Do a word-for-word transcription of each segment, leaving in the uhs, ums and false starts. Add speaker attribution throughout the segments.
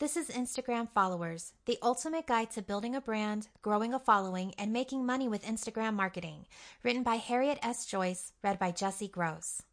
Speaker 1: This is Instagram Followers, the ultimate guide to building a brand, growing a following, and making money with Instagram marketing. Written by Harriet S. Joyce, read by Jesse Gross.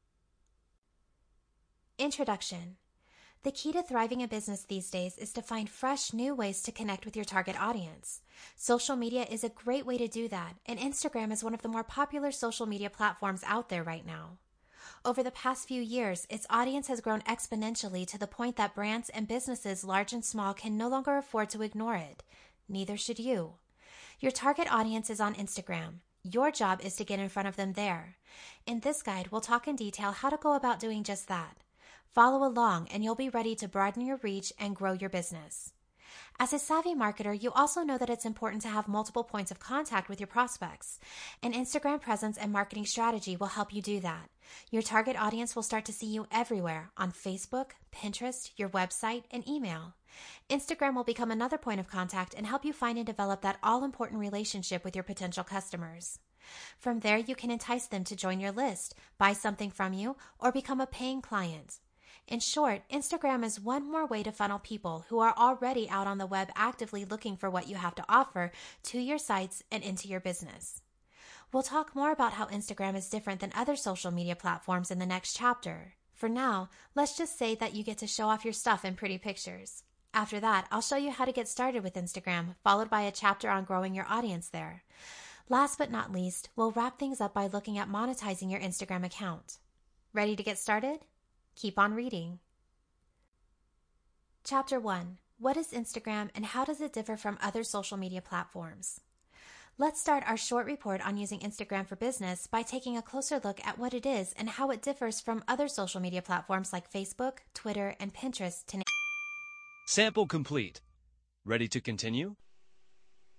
Speaker 1: Introduction. The key to thriving in business these days is to find fresh, new ways to connect with your target audience. Social media is a great way to do that, and Instagram is one of the more popular social media platforms out there right now. Over the past few years, its audience has grown exponentially to the point that brands and businesses large and small can no longer afford to ignore it. Neither should you. Your target audience is on Instagram. Your job is to get in front of them there. In this guide, we'll talk in detail how to go about doing just that. Follow along and you'll be ready to broaden your reach and grow your business. As a savvy marketer, you also know that it's important to have multiple points of contact with your prospects. An Instagram presence and marketing strategy will help you do that. Your target audience will start to see you everywhere on Facebook, Pinterest, your website, and email. Instagram will become another point of contact and help you find and develop that all-important relationship with your potential customers. From there, you can entice them to join your list, buy something from you, or become a paying client. In short, Instagram is one more way to funnel people who are already out on the web actively looking for what you have to offer to your sites and into your business. We'll talk more about how Instagram is different than other social media platforms in the next chapter. For now, let's just say that you get to show off your stuff in pretty pictures. After that, I'll show you how to get started with Instagram, followed by a chapter on growing your audience there. Last but not least, we'll wrap things up by looking at monetizing your Instagram account. Ready to get started? Keep on reading. Chapter one. What is Instagram and how does it differ from other social media platforms? Let's start our short report on using Instagram for business by taking a closer look at what it is and how it differs from other social media platforms like Facebook, Twitter, and Pinterest to name.
Speaker 2: Sample complete. Ready to continue?